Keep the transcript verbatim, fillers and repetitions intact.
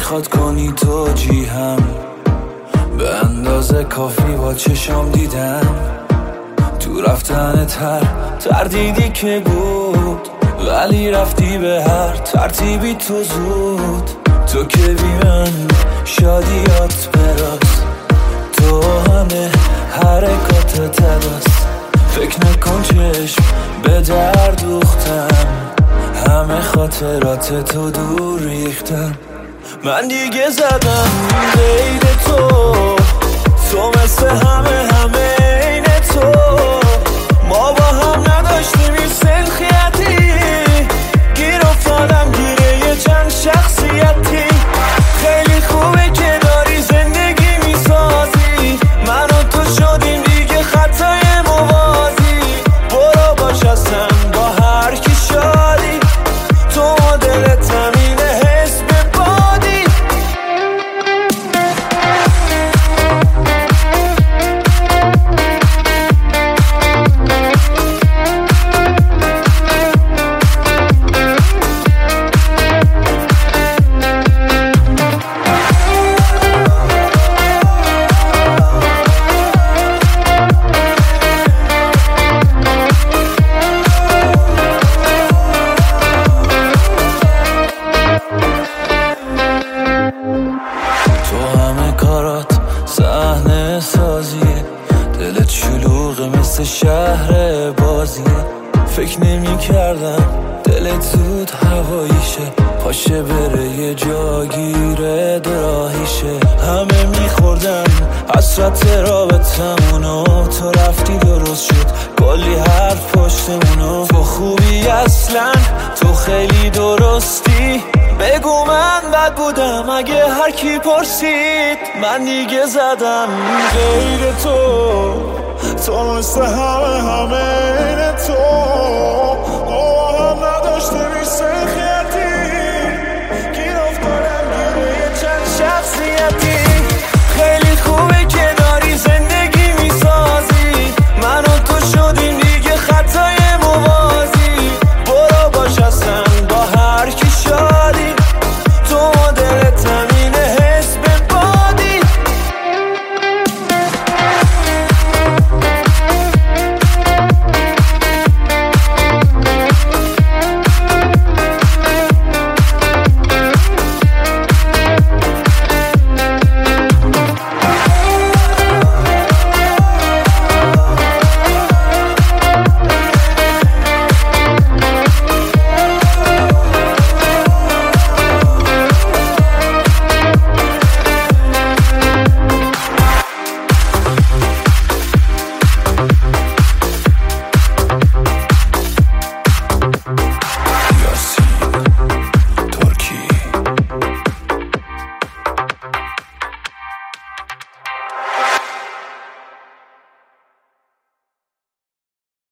میخواد کنی توجیهم، به اندازه کافی با چشم دیدم. تو رفتن تر تردیدی که بود، ولی رفتی به هر ترتیبی تو زود. تو که بی من شادیات براست، تو همه حرکات تداست. فکر نکن چشم به در دوختم، همه خاطرات تو دور ریختم. من دیگه زدم قید تو، تو مثل همه همه این تو. ما با هم نداشتیم این سلخیتی، گیر افتادم گیره یه چند شخصیتی. خیلی خوبه که داری زندگی میسازی، من و تو شدیم دیگه خطای موازی. برو باش اصلا با هر کی شادی، تو دلت همینه حس به بادی. تو همه کارات صحنه سازیه، دلت شلوغه مثل شهر بازیه. فکر نمی کردم دلت زود هواییشه، پاشه بره یه جا گیره دراهیشه. همه میخوردن حسرت رابطمونو، تو رفتی درست شد کلی حرف پشتمونو. تو خوبی اصلا، تو خیلی درستی، بگو من بد بودم اگه هر کی پرسید. من دیگه زدم غیر تو، تو مثل همه همه این تو.